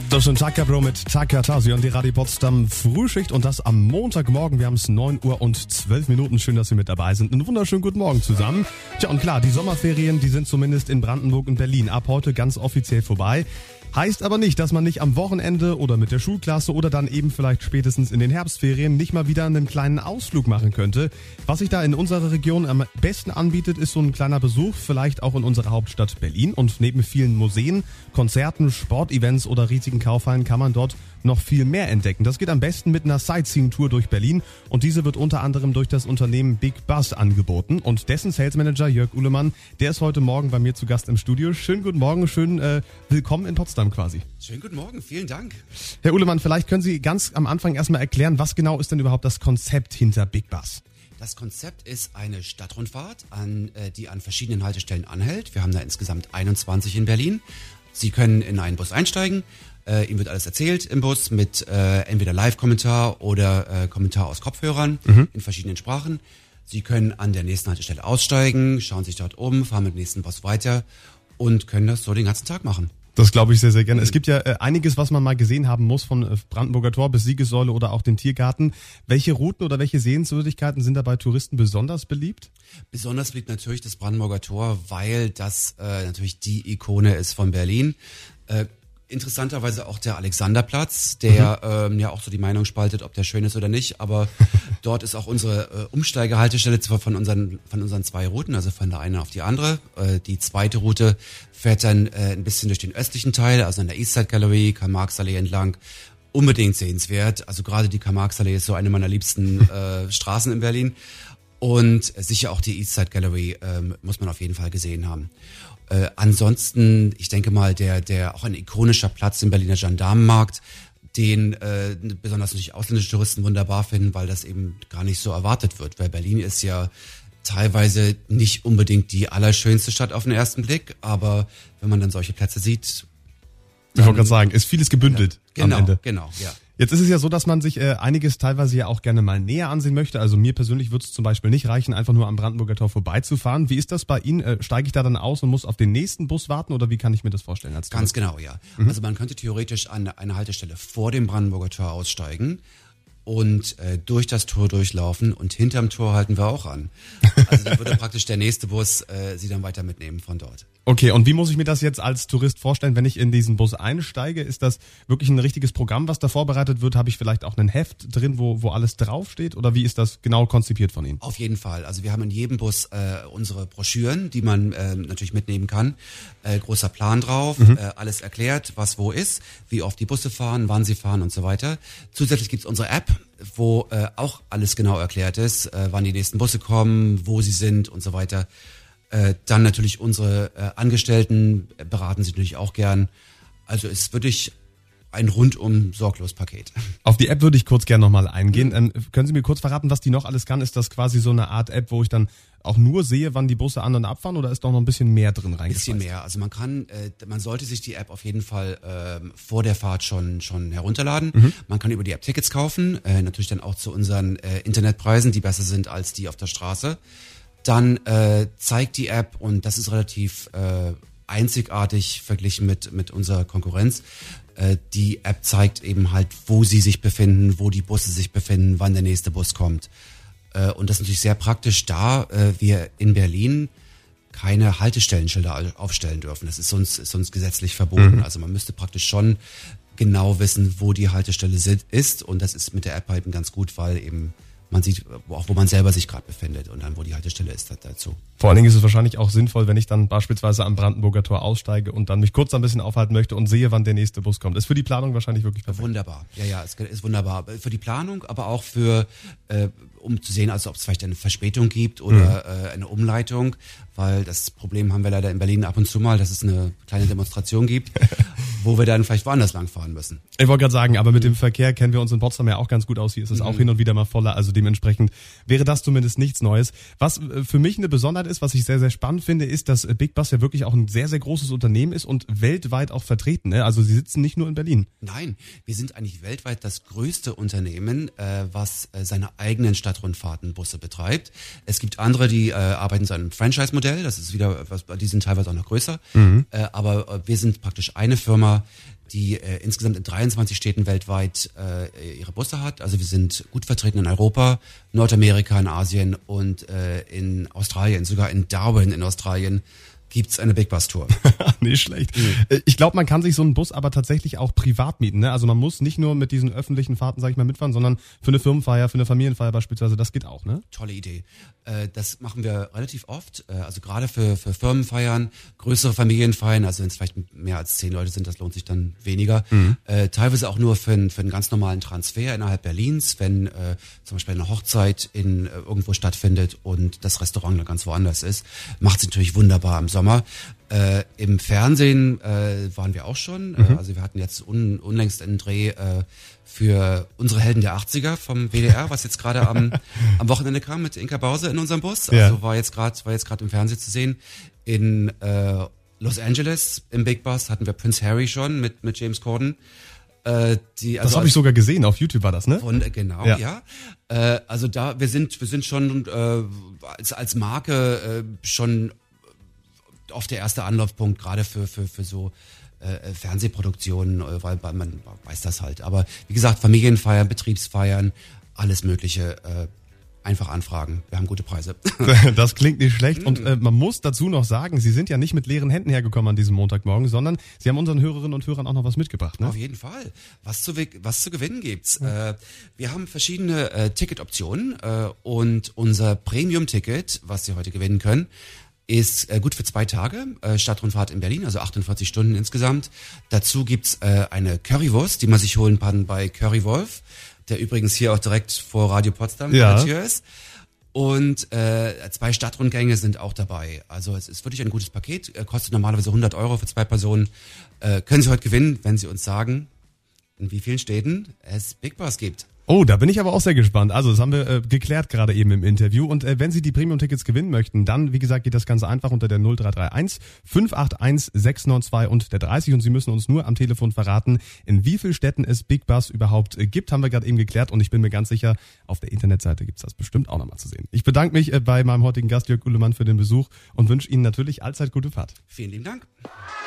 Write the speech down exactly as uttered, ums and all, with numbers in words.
Das sind Chaka Bro mit Chaka Tasi und die Radio Potsdam Frühschicht und das am Montagmorgen. Wir haben es neun Uhr und zwölf Minuten. Schön, dass Sie mit dabei sind. Einen wunderschönen guten Morgen zusammen. Tja, und klar, die Sommerferien, die sind zumindest in Brandenburg und Berlin ab heute ganz offiziell vorbei. Heißt aber nicht, dass man nicht am Wochenende oder mit der Schulklasse oder dann eben vielleicht spätestens in den Herbstferien nicht mal wieder einen kleinen Ausflug machen könnte. Was sich da in unserer Region am besten anbietet, ist so ein kleiner Besuch, vielleicht auch in unserer Hauptstadt Berlin. Und neben vielen Museen, Konzerten, Sportevents oder riesigen Kaufhallen kann man dort noch viel mehr entdecken. Das geht am besten mit einer Sightseeing-Tour durch Berlin und diese wird unter anderem durch das Unternehmen Big Bus angeboten und dessen Sales Manager Jörg Uhlemann, der ist heute Morgen bei mir zu Gast im Studio. Schönen guten Morgen, schön äh, willkommen in Potsdam quasi. Schönen guten Morgen, vielen Dank. Herr Uhlemann, vielleicht können Sie ganz am Anfang erstmal erklären, was genau ist denn überhaupt das Konzept hinter Big Bus? Das Konzept ist eine Stadtrundfahrt, an, äh, die an verschiedenen Haltestellen anhält. Wir haben da insgesamt einundzwanzig in Berlin. Sie können in einen Bus einsteigen. Äh, ihm wird alles erzählt im Bus mit äh, entweder Live-Kommentar oder äh, Kommentar aus Kopfhörern mhm. in verschiedenen Sprachen. Sie können an der nächsten Haltestelle aussteigen, schauen sich dort um, fahren mit dem nächsten Bus weiter und können das so den ganzen Tag machen. Das glaube ich sehr, sehr gerne. Es gibt ja äh, einiges, was man mal gesehen haben muss, von äh, Brandenburger Tor bis Siegessäule oder auch den Tiergarten. Welche Routen oder welche Sehenswürdigkeiten sind da bei Touristen besonders beliebt? Besonders beliebt natürlich das Brandenburger Tor, weil das äh, natürlich die Ikone ist von Berlin. Äh, Interessanterweise auch der Alexanderplatz, der mhm. ähm, ja auch so die Meinung spaltet, ob der schön ist oder nicht. Aber dort ist auch unsere äh, Umsteigehaltestelle von unseren von unseren zwei Routen, also von der einen auf die andere. Äh, die zweite Route fährt dann äh, ein bisschen durch den östlichen Teil, also an der Eastside Gallery, Karl-Marx-Allee entlang. Unbedingt sehenswert. Also gerade die Karl-Marx-Allee ist so eine meiner liebsten äh, Straßen in Berlin. Und äh, sicher auch die Eastside Gallery äh, muss man auf jeden Fall gesehen haben. Äh, ansonsten, ich denke mal, der der auch ein ikonischer Platz im Berliner Gendarmenmarkt, den äh, besonders natürlich ausländische Touristen wunderbar finden, weil das eben gar nicht so erwartet wird. Weil Berlin ist ja teilweise nicht unbedingt die allerschönste Stadt auf den ersten Blick, aber wenn man dann solche Plätze sieht... Ich wollte gerade sagen, ist vieles gebündelt ja, genau, am Ende. Genau, ja. Jetzt ist es ja so, dass man sich äh, einiges teilweise ja auch gerne mal näher ansehen möchte. Also mir persönlich würde es zum Beispiel nicht reichen, einfach nur am Brandenburger Tor vorbeizufahren. Wie ist das bei Ihnen? Äh, steige ich da dann aus und muss auf den nächsten Bus warten oder wie kann ich mir das vorstellen? Als Ganz genau, ja. Mhm. Also man könnte theoretisch an einer Haltestelle vor dem Brandenburger Tor aussteigen und äh, durch das Tor durchlaufen und hinterm Tor halten wir auch an. Also da würde praktisch der nächste Bus äh, Sie dann weiter mitnehmen von dort. Okay, und wie muss ich mir das jetzt als Tourist vorstellen, wenn ich in diesen Bus einsteige? Ist das wirklich ein richtiges Programm, was da vorbereitet wird? Habe ich vielleicht auch ein Heft drin, wo wo alles draufsteht? Oder wie ist das genau konzipiert von Ihnen? Auf jeden Fall. Also wir haben in jedem Bus äh, unsere Broschüren, die man äh, natürlich mitnehmen kann. Äh, großer Plan drauf, mhm. äh, alles erklärt, was wo ist, wie oft die Busse fahren, wann sie fahren und so weiter. Zusätzlich gibt's unsere App, wo äh, auch alles genau erklärt ist, äh, wann die nächsten Busse kommen, wo sie sind und so weiter. Äh, dann natürlich unsere äh, Angestellten äh, beraten sich natürlich auch gern. Also es ist wirklich ein rundum sorglos Paket. Auf die App würde ich kurz gerne nochmal eingehen. Ähm, können Sie mir kurz verraten, was die noch alles kann? Ist das quasi so eine Art App, wo ich dann auch nur sehe, wann die Busse an- und abfahren oder ist doch noch ein bisschen mehr drin reingespeist? Ein bisschen mehr. Also man kann, äh, man sollte sich die App auf jeden Fall äh, vor der Fahrt schon schon herunterladen. Mhm. Man kann über die App Tickets kaufen, äh, natürlich dann auch zu unseren äh, Internetpreisen, die besser sind als die auf der Straße. Dann äh, zeigt die App, und das ist relativ äh, einzigartig verglichen mit mit unserer Konkurrenz, äh, die App zeigt eben halt, wo sie sich befinden, wo die Busse sich befinden, wann der nächste Bus kommt. Äh, und das ist natürlich sehr praktisch, da äh, wir in Berlin keine Haltestellenschilder aufstellen dürfen. Das ist uns, ist uns gesetzlich verboten. Mhm. Also man müsste praktisch schon genau wissen, wo die Haltestelle ist, und das ist mit der App eben ganz gut, weil eben man sieht auch, wo man selber sich gerade befindet und dann, wo die Haltestelle ist dazu. Vor allen Dingen ist es wahrscheinlich auch sinnvoll, wenn ich dann beispielsweise am Brandenburger Tor aussteige und dann mich kurz ein bisschen aufhalten möchte und sehe, wann der nächste Bus kommt. Ist für die Planung wahrscheinlich wirklich perfekt. Wunderbar. Ja, ja, es ist wunderbar. Für die Planung, aber auch für, äh, um zu sehen, also ob es vielleicht eine Verspätung gibt oder mhm. äh, eine Umleitung, weil das Problem haben wir leider in Berlin ab und zu mal, dass es eine kleine Demonstration gibt, wo wir dann vielleicht woanders langfahren müssen. Ich wollte gerade sagen, aber mit dem Verkehr kennen wir uns in Potsdam ja auch ganz gut aus. Hier ist es mhm. auch hin und wieder mal voller, also dementsprechend wäre das zumindest nichts Neues. Was für mich eine Besonderheit ist, was ich sehr, sehr spannend finde, ist, dass Big Bus ja wirklich auch ein sehr, sehr großes Unternehmen ist und weltweit auch vertreten. Ne? Also sie sitzen nicht nur in Berlin. Nein, wir sind eigentlich weltweit das größte Unternehmen, äh, was äh, seine eigenen Stadtrundfahrtenbusse betreibt. Es gibt andere, die äh, arbeiten zu einem Franchise-Modell, das ist wieder, was, die sind teilweise auch noch größer. Mhm. Äh, aber äh, wir sind praktisch eine Firma, Firma, die äh, insgesamt in dreiundzwanzig Städten weltweit äh, ihre Busse hat. Also wir sind gut vertreten in Europa, Nordamerika, in Asien und äh, in Australien, sogar in Darwin in Australien gibt's eine Big Bus Tour. Nicht schlecht. Mhm. Ich glaube, man kann sich so einen Bus aber tatsächlich auch privat mieten. Ne? Also man muss nicht nur mit diesen öffentlichen Fahrten, sag ich mal, mitfahren, sondern für eine Firmenfeier, für eine Familienfeier beispielsweise, das geht auch, ne? Tolle Idee. Äh, das machen wir relativ oft. Äh, also gerade für, für Firmenfeiern, größere Familienfeiern, also wenn es vielleicht mehr als zehn Leute sind, das lohnt sich dann weniger. Mhm. Äh, teilweise auch nur für, einen- für einen ganz normalen Transfer innerhalb Berlins, wenn äh, zum Beispiel eine Hochzeit in äh, irgendwo stattfindet und das Restaurant dann ganz woanders ist. Macht es natürlich wunderbar am Sommer. Äh, Im Fernsehen äh, waren wir auch schon. Mhm. Äh, also wir hatten jetzt un, unlängst einen Dreh äh, für unsere Helden der achtziger vom W D R, was jetzt gerade am, am Wochenende kam mit Inka Bause in unserem Bus. Also Ja. war jetzt gerade war jetzt gerade im Fernsehen zu sehen. In äh, Los Angeles im Big Bus hatten wir Prince Harry schon mit mit James Corden. Äh, die, also Das habe ich sogar gesehen, auf YouTube war das, ne? Von, äh, genau, Ja. ja. Äh, also da, wir sind, wir sind schon äh, als, als Marke äh, schon oft der erste Anlaufpunkt, gerade für, für, für so äh, Fernsehproduktionen, äh, weil, weil man weiß das halt. Aber wie gesagt, Familienfeiern, Betriebsfeiern, alles Mögliche, äh, einfach anfragen. Wir haben gute Preise. Das klingt nicht schlecht. Und äh, man muss dazu noch sagen, Sie sind ja nicht mit leeren Händen hergekommen an diesem Montagmorgen, sondern Sie haben unseren Hörerinnen und Hörern auch noch was mitgebracht, ne? Auf jeden Fall. Was zu, we- was zu gewinnen gibt's. Äh, wir haben verschiedene äh, Ticketoptionen äh, und unser Premium-Ticket, was Sie heute gewinnen können, ist äh, gut für zwei Tage, äh, Stadtrundfahrt in Berlin, also achtundvierzig Stunden insgesamt. Dazu gibt's äh, eine Currywurst, die man sich holen kann bei Curry Wolf, der übrigens hier auch direkt vor Radio Potsdam Ja. vor der Tür ist. Und äh, zwei Stadtrundgänge sind auch dabei. Also es ist wirklich ein gutes Paket, äh, kostet normalerweise hundert Euro für zwei Personen. Äh, können Sie heute gewinnen, wenn Sie uns sagen, in wie vielen Städten es Big Bus gibt. Oh, da bin ich aber auch sehr gespannt. Also, das haben wir äh, geklärt gerade eben im Interview. Und äh, wenn Sie die Premium-Tickets gewinnen möchten, dann, wie gesagt, geht das Ganze einfach unter der null drei drei eins fünf acht eins sechs neun zwei und der dreißig. Und Sie müssen uns nur am Telefon verraten, in wie vielen Städten es Big Bus überhaupt äh, gibt. Haben wir gerade eben geklärt. Und ich bin mir ganz sicher, auf der Internetseite gibt's das bestimmt auch nochmal zu sehen. Ich bedanke mich äh, bei meinem heutigen Gast Jörg Uhlemann für den Besuch und wünsche Ihnen natürlich allzeit gute Fahrt. Vielen lieben Dank.